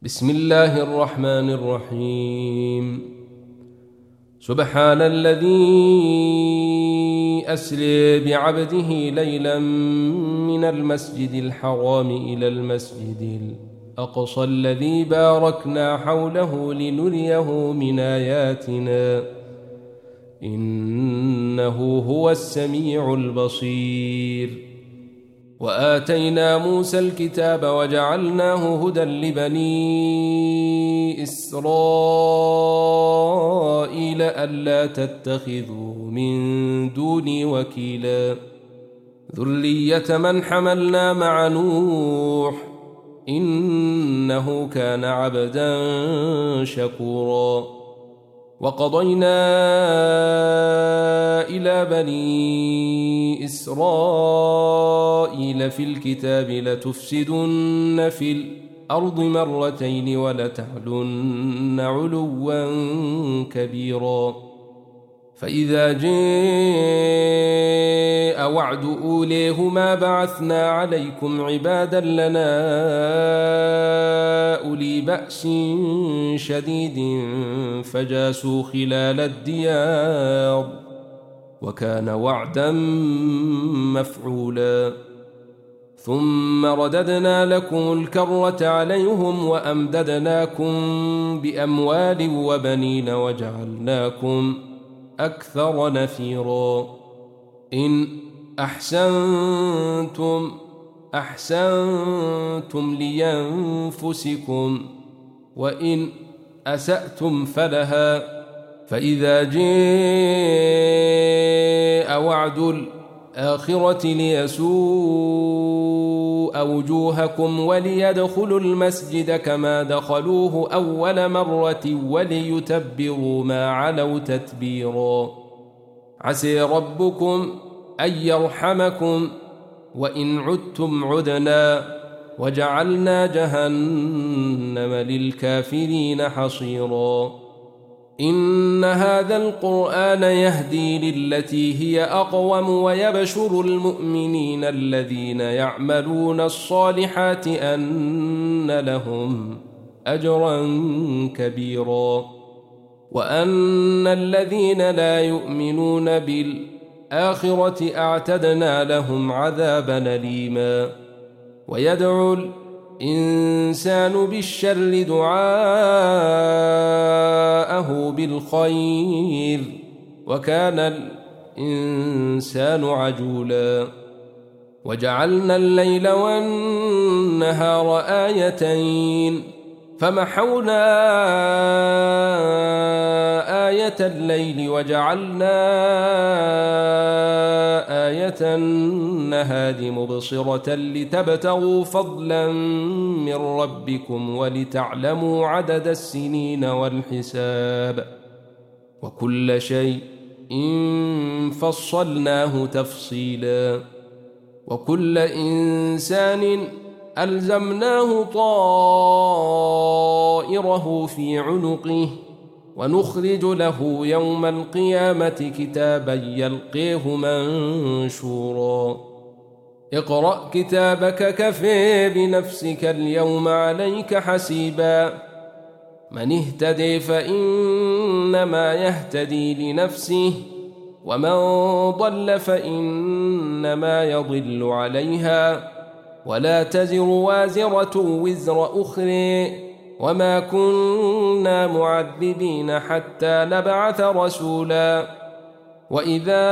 بسم الله الرحمن الرحيم. سبحان الذي أسري بعبده ليلا من المسجد الحرام إلى المسجد الأقصى الذي باركنا حوله لنريه من آياتنا إنه هو السميع البصير. وآتينا موسى الكتاب وجعلناه هدى لبني إسرائيل ألا تتخذوا من دوني وكيلا ذرية من حملنا مع نوح إنه كان عبدا شكورا. وقضينا إلى بني إسرائيل في الكتاب لتفسدن في الأرض مرتين ولتعلن علوا كبيرا. فإذا جاء وعد أوليهما بعثنا عليكم عبادا لنا أولي بأس شديد فجاسوا خلال الديار وكان وعدا مفعولا. ثم رددنا لكم الكرة عليهم وأمددناكم بأموال وبنين وجعلناكم أكثر نفيرا. إن أحسنتم لينفسكم وإن أسأتم فلها. فإذا جاء وعد الآخرة ليسوء وجوهكم وليدخلوا المسجد كما دخلوه أول مرة وليتبروا ما علوا تتبيرا. عسى ربكم أن يرحمكم وإن عدتم عدنا وجعلنا جهنم للكافرين حصيرا. إن هذا القرآن يهدي للتي هي أقوم ويبشر المؤمنين الذين يعملون الصالحات أن لهم أجرا كبيرا وأن الذين لا يؤمنون بالآخرة أعتدنا لهم عذابا أليما. ويدعو الإنسان بالشر دعاءه بالخير وكان الإنسان عجولا. وجعلنا الليل والنهار آيتين فمحونا آية الليل وجعلنا آية النهار مبصرة لتبتغوا فضلا من ربكم ولتعلموا عدد السنين والحساب وكل شيء فصلناه تفصيلا. وكل إنسان ألزمناه طائره في عنقه ونخرج له يوم القيامة كتابا يلقيه منشورا. اقرأ كتابك كفى بنفسك اليوم عليك حسيبا. من اهتدي فإنما يهتدي لنفسه ومن ضل فإنما يضل عليها ولا تزر وازرة وزر أخرى وما كنا معذبين حتى نبعث رسولا. وإذا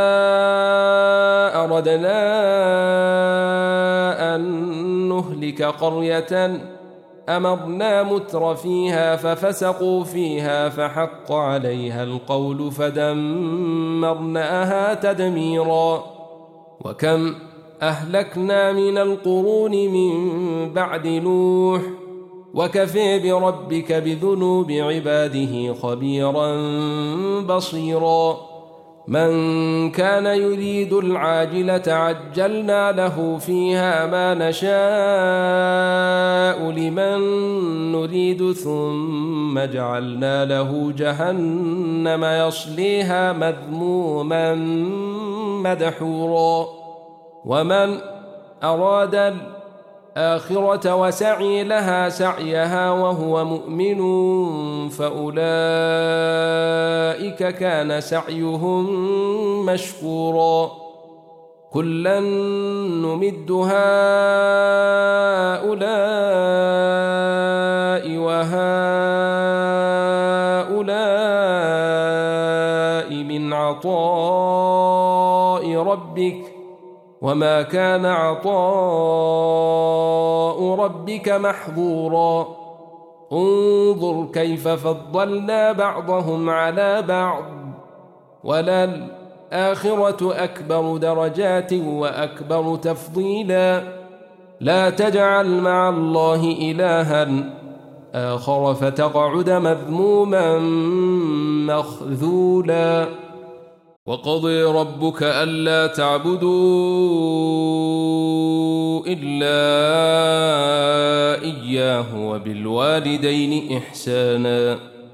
أردنا أن نهلك قرية أمرنا متر فيها ففسقوا فيها فحق عليها القول فدمرناها تدميرا. وكم أهلكنا من القرون من بعد نوح وكفى بربك بذنوب عباده خبيرا بصيرا. من كان يريد العاجلة عجلنا له فيها ما نشاء لمن نريد ثم جعلنا له جهنم يصليها مذموما مدحورا. ومن أراد الآخرة وسعي لها سعيها وهو مؤمن فأولئك كان سعيهم مشكورا كلا نمد هؤلاء وهؤلاء من عطاء ربك وما كان عطاء ربك محظورا انظر كيف فضلنا بعضهم على بعض وللآخرة أكبر درجات وأكبر تفضيلا لا تجعل مع الله إلها آخر فتقعد مذموما مخذولا وقضي ربك ألا تعبدوا إلا إياه وبالوالدين إحسانا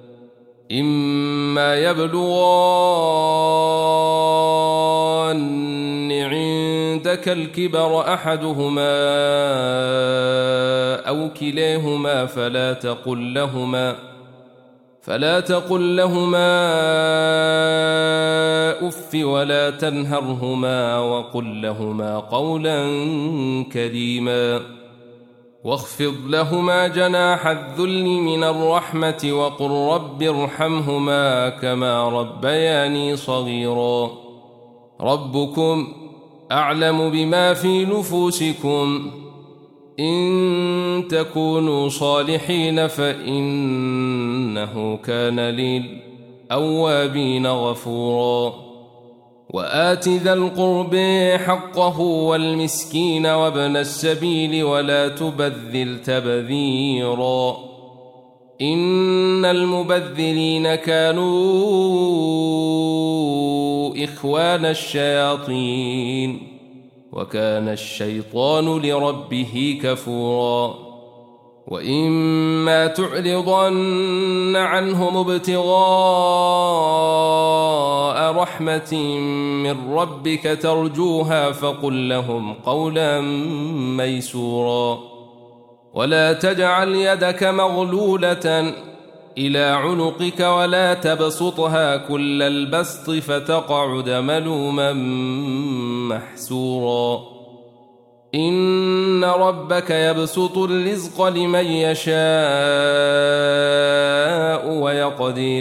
إما يبلغن عندك الكبر أحدهما أو كليهما فلا تقل لهما أف ولا تنهرهما وقل لهما قولا كريما واخفض لهما جناح الذل من الرحمة وقل رب ارحمهما كما ربياني صغيرا ربكم أعلم بما في نفوسكم إن تكونوا صالحين فإنه كان للأوابين غفورا وآت ذا القرب حقه والمسكين وابن السبيل ولا تبذل تبذيرا إن المبذلين كانوا إخوان الشياطين وكان الشيطان لربه كفورا وإما تعرضن عنهم ابتغاء رحمة من ربك ترجوها فقل لهم قولا ميسورا ولا تجعل يدك مغلولة إلى عنقك ولا تبسطها كل البسط فتقعد ملوما محسورا إن ربك يبسط الرزق لمن يشاء ويقدر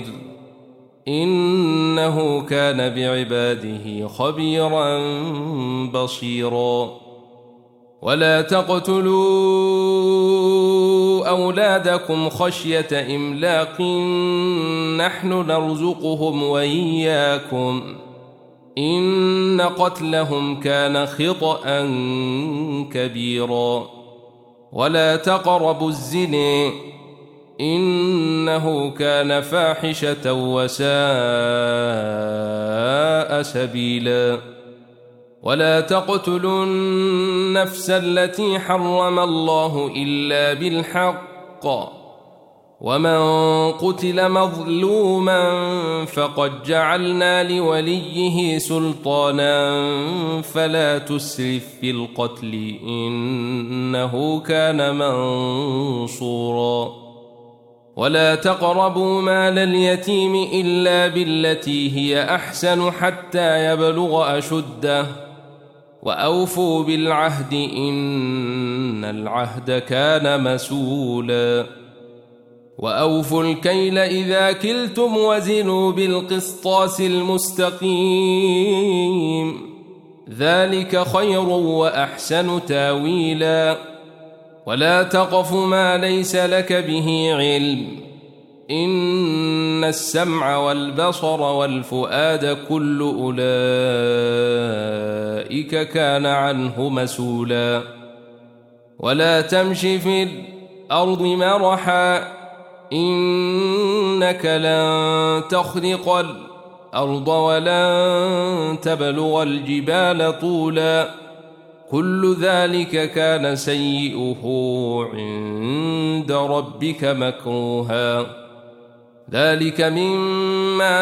إنه كان بعباده خبيرا بصيرا ولا تقتلوا أولادكم خشية إملاق نحن نرزقهم وإياكم إن قتلهم كان خطأ كبيرا ولا تقربوا الزنا إنه كان فاحشة وساء سبيلا ولا تقتلوا النفس التي حرم الله إلا بالحق ومن قتل مظلوما فقد جعلنا لوليه سلطانا فلا تسرف في القتل إنه كان منصورا ولا تقربوا مال اليتيم إلا بالتي هي أحسن حتى يبلغ أشده وأوفوا بالعهد إن العهد كان مسؤولا وأوفوا الكيل إذا كلتم وزنوا بالقسطاس المستقيم ذلك خير وأحسن تاويلا ولا تقف ما ليس لك به علم إن السمع والبصر والفؤاد كل أولئك كان عنه مسؤولا ولا تمش في الأرض مرحا إنك لن تخرق الأرض ولن تبلغ الجبال طولا كل ذلك كان سيئه عند ربك مكروها ذلك مما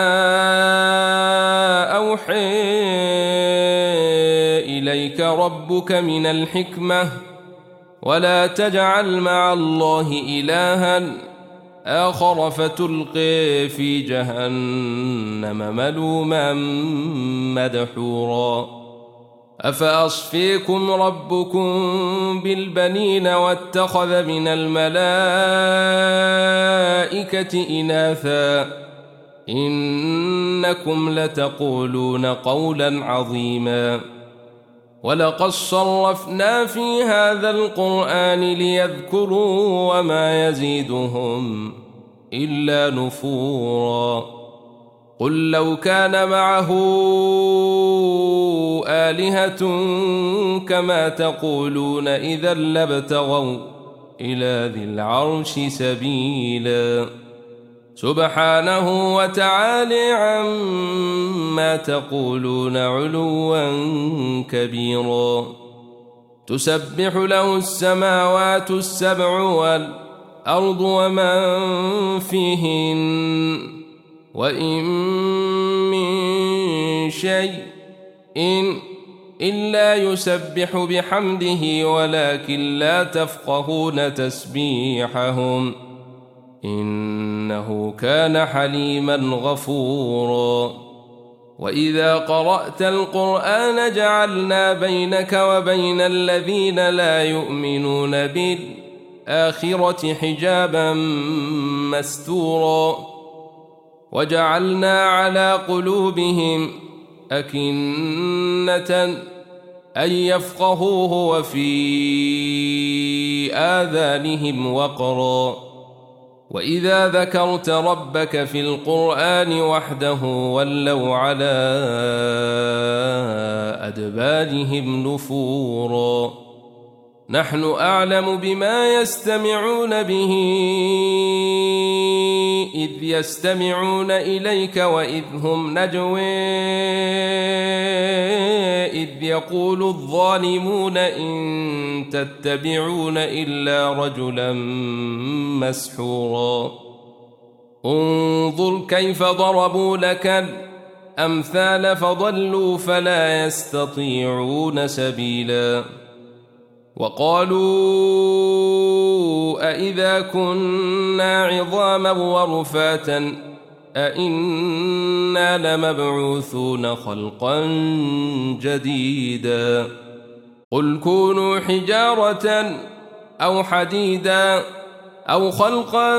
أوحى إليك ربك من الحكمة ولا تجعل مع الله إلها آخر فتلقي في جهنم ملوما مدحورا أفأصفيكم ربكم بالبنين واتخذ من الملائكة إناثا إنكم لتقولون قولا عظيما ولقد صرفنا في هذا القرآن ليذكروا وما يزيدهم إلا نفورا قل لو كان معه آلهة كما تقولون إذا لابتغوا إلى ذي العرش سبيلا سبحانه وتعالى عما تقولون علوا كبيرا تسبح له السماوات السبع والأرض ومن فيهن وإن من شيء إلا يسبح بحمده ولكن لا تفقهون تسبيحهم إنه كان حليما غفورا وإذا قرأت القرآن جعلنا بينك وبين الذين لا يؤمنون بالآخرة حجابا مستورا وجعلنا على قلوبهم أكنة أن يفقهوه وفي آذانهم وقرا وإذا ذكرت ربك في القرآن وحده ولوا على أدبارهم نفورا نحن أعلم بما يستمعون به إذ يستمعون إليك وإذ هم نجوى إذ يقول الظالمون إن تتبعون إلا رجلا مسحورا انظر كيف ضربوا لك الأمثال فضلوا فلا يستطيعون سبيلا وقالوا أإذا كنا عظاما ورفاتا أإنا لمبعوثون خلقا جديدا قل كونوا حجارة أو حديدا أو خلقا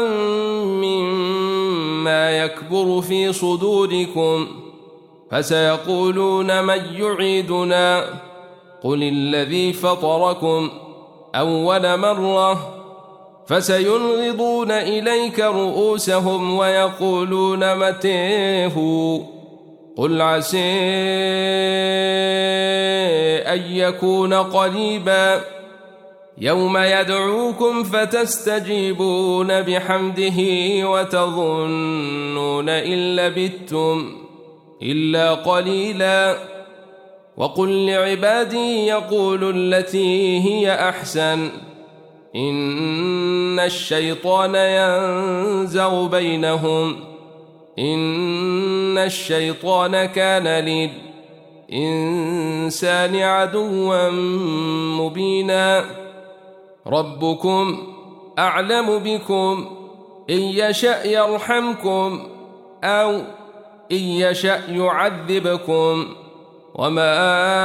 مما يكبر في صدوركم فسيقولون من يعيدنا قل الذي فطركم أول مرة فسينغضون إليك رؤوسهم ويقولون متى هو قل عسى أن يكون قريبا يوم يدعوكم فتستجيبون بحمده وتظنون إن لبثتم إلا قليلا وقل لعبادي يقولوا التي هي أحسن إن الشيطان ينزغ بينهم إن الشيطان كان للإنسان عدوا مبينا ربكم أعلم بكم إن يشأ يرحمكم أو إن يشأ يعذبكم وما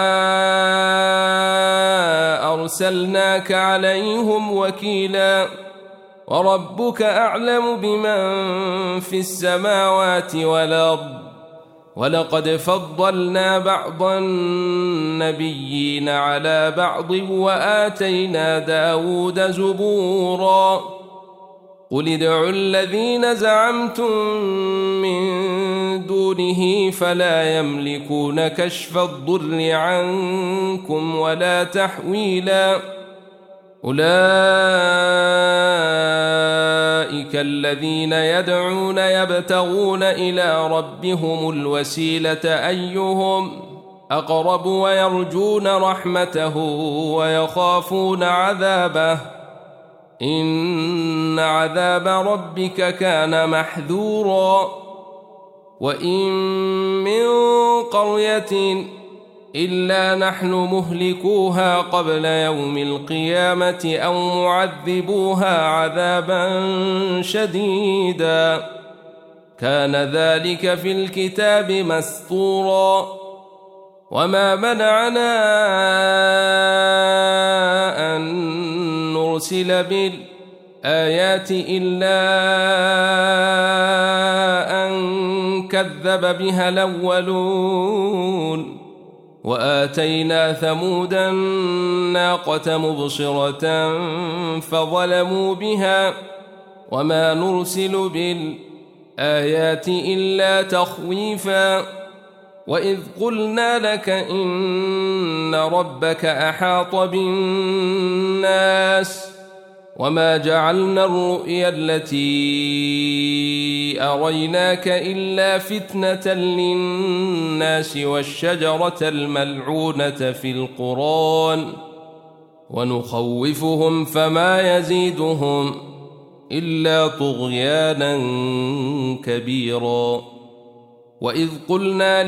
أرسلناك عليهم وكيلا وربك أعلم بمن في السماوات والأرض ولقد فضلنا بعض النبيين على بعض وآتينا داود زبورا قل ادعوا الذين زعمتم من دونه فلا يملكون كشف الضر عنكم ولا تحويلا أولئك الذين يدعون يبتغون إلى ربهم الوسيلة أيهم أقرب ويرجون رحمته ويخافون عذابه إن عذاب ربك كان محذورا وإن من قرية إلا نحن مهلكوها قبل يوم القيامة أو معذبوها عذابا شديدا كان ذلك في الكتاب مسطورا وما منعنا أن نرسل بالآيات إلا أن كذب بها الأولون وآتينا ثمود الناقة مبصرة فظلموا بها وما نرسل بالآيات إلا تخويفا وإذ قلنا لك إن ربك أحاط بالناس وما جعلنا الرؤيا التي أريناك إلا فتنة للناس والشجرة الملعونة في القرآن ونخوفهم فما يزيدهم إلا طغيانا كبيرا وإذ قلنا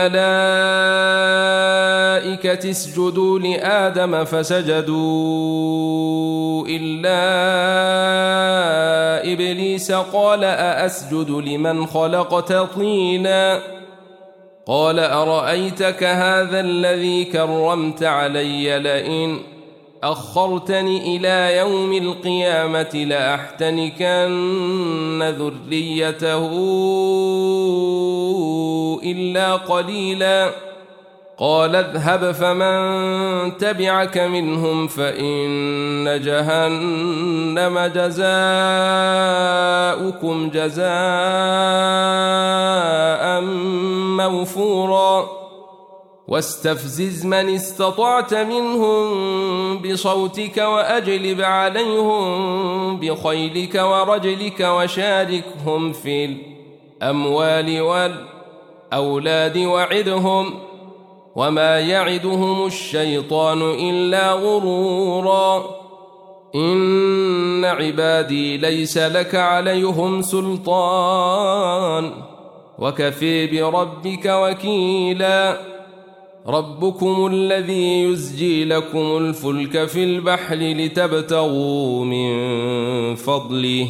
للملائكة اسجدوا لآدم فسجدوا إلا إبليس قال أأسجد لمن خلقت طينا قال أرأيتك هذا الذي كرمت علي لئن أخرتني إلى يوم القيامة لأحتنكن ذريته إلا قليلا قال اذهب فمن تبعك منهم فإن جهنم جزاؤكم جزاء موفورا واستفزز من استطعت منهم بصوتك وأجلب عليهم بخيلك ورجلك وشاركهم في الأموال والأولاد وعدهم وما يعدهم الشيطان إلا غرورا إن عبادي ليس لك عليهم سلطان وكفي بربك وكيلا ربكم الذي يزجي لكم الفلك في البحر لتبتغوا من فضله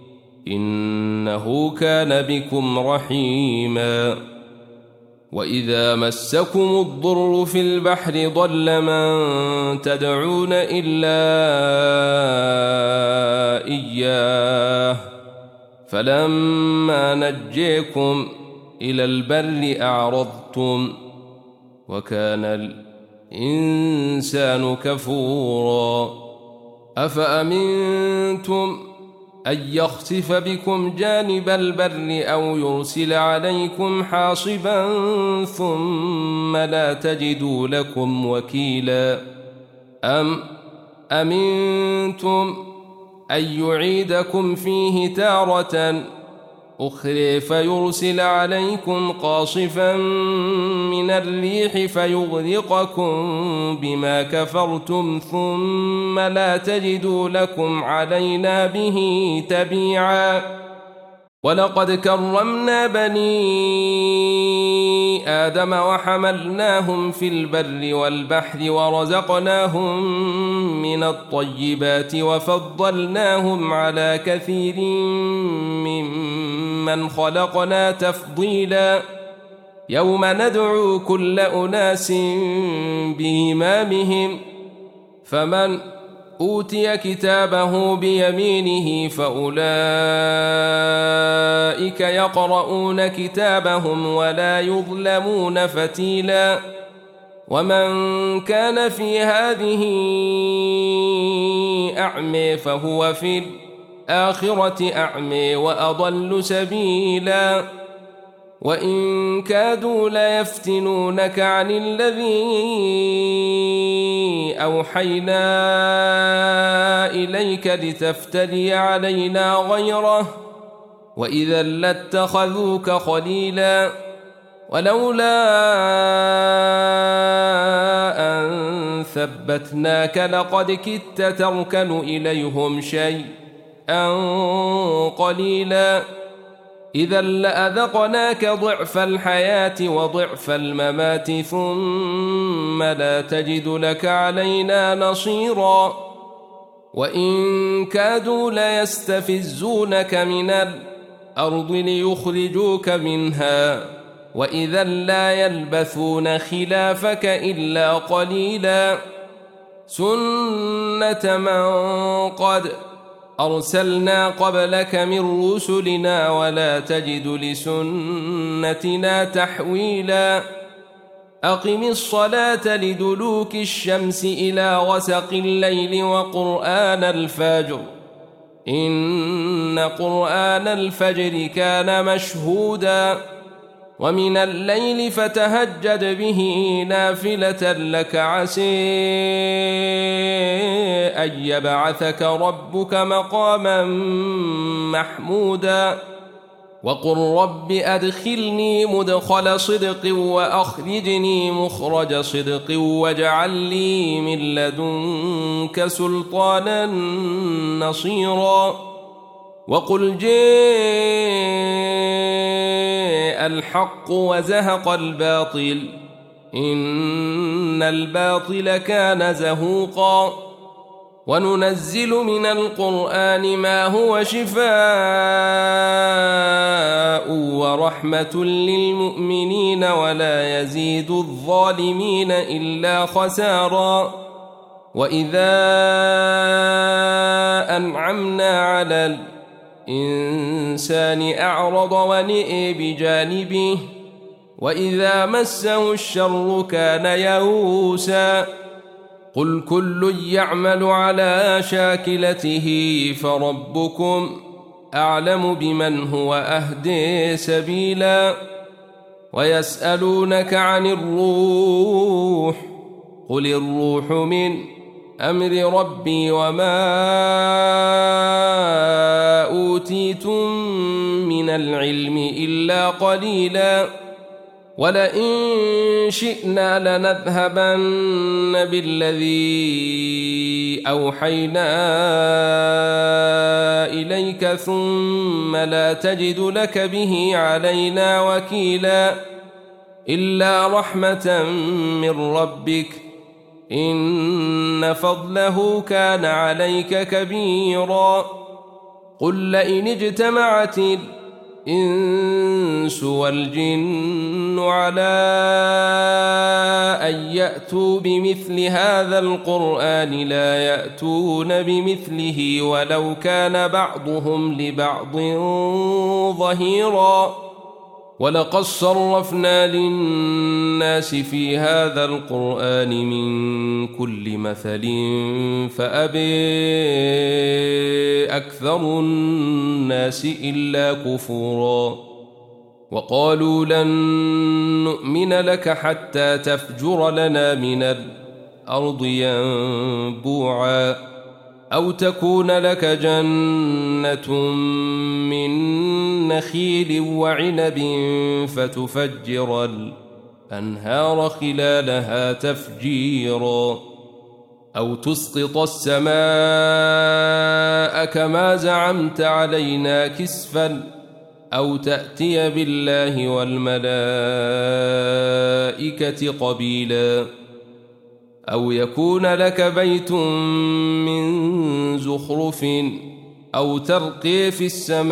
إنه كان بكم رحيما وإذا مسكم الضر في البحر ضل من تدعون إلا إياه فلما نجيكم إلى البر أعرضتم وكان الإنسان كفورا أفأمنتم أن يخسف بكم جانب البر أو يرسل عليكم حاصبا ثم لا تجدوا لكم وكيلا أم أمنتم أن يعيدكم فيه تارة أخرى فيرسل عليكم قاصفا من الريح فيغرقكم بما كفرتم ثم لا تجدوا لكم علينا به تبيعا ولقد كرمنا بني آدم وحملناهم في البر والبحر ورزقناهم من الطيبات وفضلناهم على كثير ممن خلقنا تفضيلا يوم ندعو كل أناس بإمامهم فمن أوتي كتابه بيمينه فأولئك يقرؤون كتابهم ولا يظلمون فتيلا ومن كان في هذه أعمى فهو في الآخرة أعمى وأضل سبيلا وإن كادوا ليفتنونك عن الذي أوحينا إليك لتفتري علينا غيره وإذا لاتخذوك خليلا ولولا أن ثبتناك لقد كدت تركن إليهم شيئا قليلا إذا لأذقناك ضعف الحياة وضعف الممات ثم لا تجد لك علينا نصيرا وإن كادوا ليستفزونك من الأرض ليخرجوك منها وإذا لا يلبثون خلافك إلا قليلا سنة من قد أرسلنا قبلك من رسلنا ولا تجد لسنتنا تحويلا أقم الصلاة لدلوك الشمس إلى غسق الليل وقرآن الفجر إن قرآن الفجر كان مشهودا ومن الليل فتهجد به نافلة لك عسى أن يبعثك ربك مقاما محمودا وقل رب أدخلني مدخل صدق وأخرجني مخرج صدق واجعل لي من لدنك سلطانا نصيرا وقل جاء الحق وزهق الباطل إن الباطل كان زهوقا وننزل من القرآن ما هو شفاء ورحمة للمؤمنين ولا يزيد الظالمين إلا خسارا وإذا أنعمنا على الإنسان أعرض ونئ بجانبه وإذا مسه الشر كان يئوسا قل كل يعمل على شاكلته فربكم أعلم بمن هو أهدي سبيلا ويسألونك عن الروح قل الروح من أمر ربي وما أوتيتم من العلم إلا قليلا ولئن شئنا لنذهبن بالذي أوحينا إليك ثم لا تجد لك به علينا وكيلا إلا رحمة من ربك إن فضله كان عليك كبيرا قل لئن اجتمعت الإنس والجن على أن يأتوا بمثل هذا القرآن لا يأتون بمثله ولو كان بعضهم لبعض ظهيرا ولقد صرفنا للناس في هذا القرآن من كل مثل فأبى أكثر الناس إلا كفورا وقالوا لن نؤمن لك حتى تفجر لنا من الأرض ينبوعا أو تكون لك جنة من نخيل وعنب فتفجر الأنهار خلالها تفجيرا أو تسقط السماء كما زعمت علينا كسفا أو تأتي بالله والملائكة قبيلا أو يكون لك بيت من زخرف أو ترقي في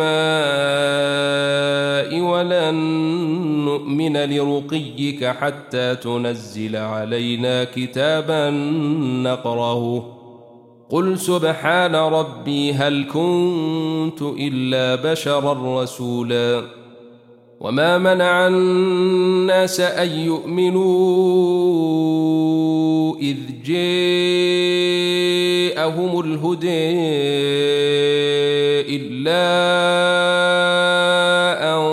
السماء ولن نؤمن لرقيك حتى تنزل علينا كتابا نقرأه قل سبحان ربي هل كنت إلا بشرا رسولا وما منع الناس أن يؤمنوا إذ جاءهم الهدى إلا أن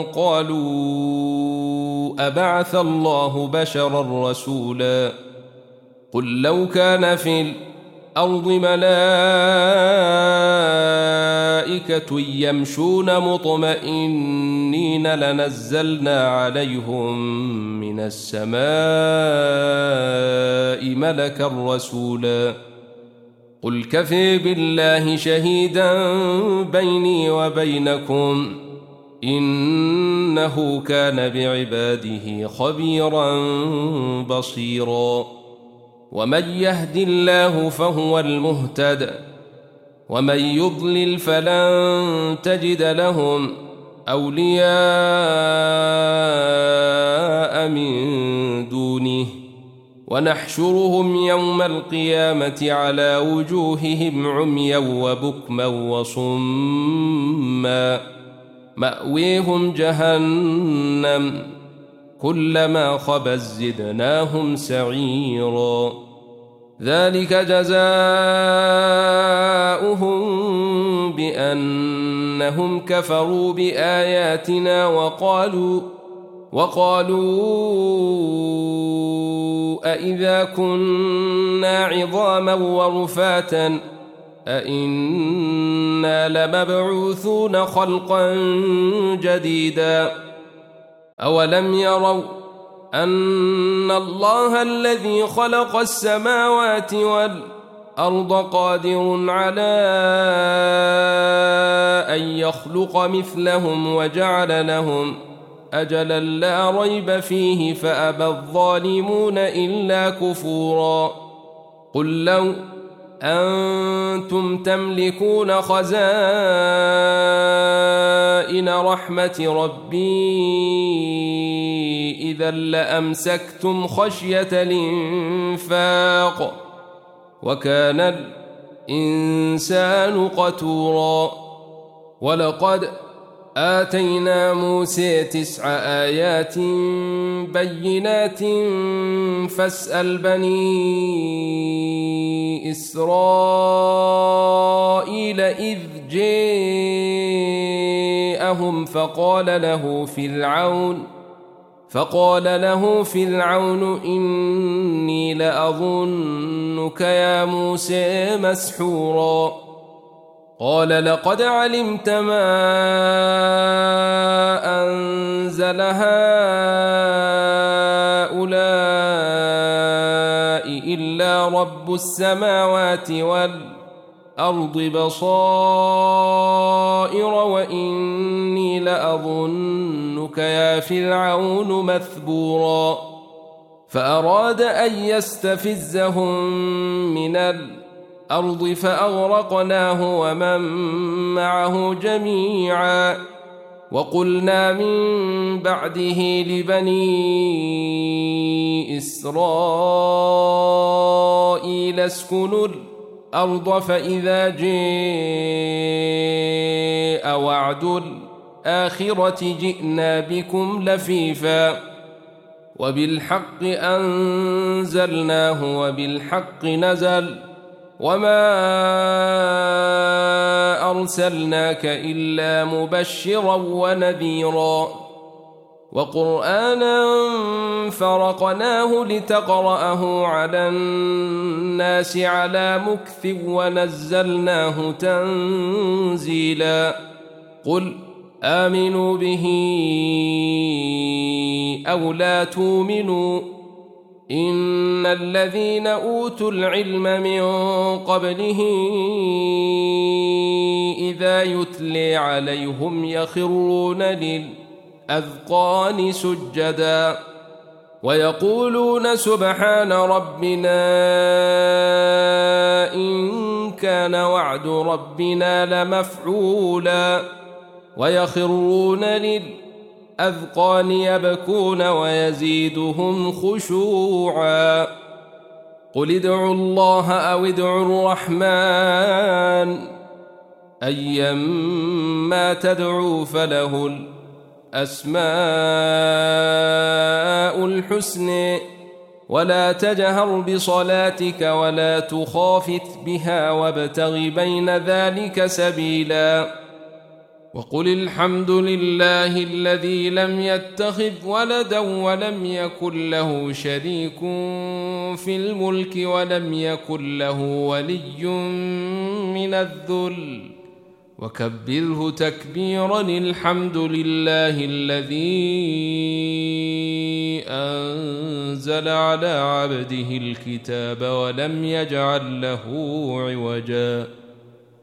قالوا أبعث الله بشرا رسولا قل لو كان في الأرض ملائكة يمشون مطمئنين لنزلنا عليهم من السماء ملكا رسولا قل كفى بالله شهيدا بيني وبينكم إنه كان بعباده خبيرا بصيرا ومن يهد الله فهو المهتد ومن يضلل فلن تجد لهم أولياء من دونه ونحشرهم يوم القيامة على وجوههم عميا وبكما وصما مأويهم جهنم كلما خبت زدناهم سعيرا ذلك جزاؤهم بأنهم كفروا بآياتنا وقالوا أإذا كنا عظاما ورفاتا أإنا لمبعوثون خلقا جديدا أولم يروا أن الله الذي خلق السماوات والأرض قادر على أن يخلق مثلهم وجعل لهم أجلا لا ريب فيه فأبى الظالمون إلا كفورا قل لو أنتم تملكون خزائن رحمة ربي إذا لأمسكتم خشية الإنفاق وكان الإنسان قتورا ولقد آتينا موسى 9 آيات بينات فاسأل بني إسرائيل إذ جاءهم فقال له فرعون إني لأظنك يا موسى مسحورا قال لقد علمت ما أنزل هؤلاء إلا رب السماوات والأرض بصائر وإني لأظنك يا فرعون مثبورا فأراد أن يستفزهم من الأرض فأغرقناه ومن معه جميعا وقلنا من بعده لبني إسرائيل اسكنوا الأرض فإذا جاء وعد الآخرة جئنا بكم لفيفا وبالحق أنزلناه وبالحق نزل وما أرسلناك إلا مبشرا ونذيرا وقرآنا فرقناه لتقرأه على الناس على مكث ونزلناه تنزيلا قل آمنوا به أو لا تؤمنوا إن الذين أوتوا العلم من قبله إذا يتلي عليهم يخرون للأذقان سجدا ويقولون سبحان ربنا إن كان وعد ربنا لمفعولا ويخرون للأذقان يبكون ويزيدهم خشوعا قل ادعوا الله أو ادعوا الرحمن أيما تدعوا فله الأسماء الحسن ولا تجهر بصلاتك ولا تخافت بها وابتغ بين ذلك سبيلا وقل الحمد لله الذي لم يتخذ ولدا ولم يكن له شريك في الملك ولم يكن له ولي من الذل وكبره تكبيرا الحمد لله الذي أنزل على عبده الكتاب ولم يجعل له عوجا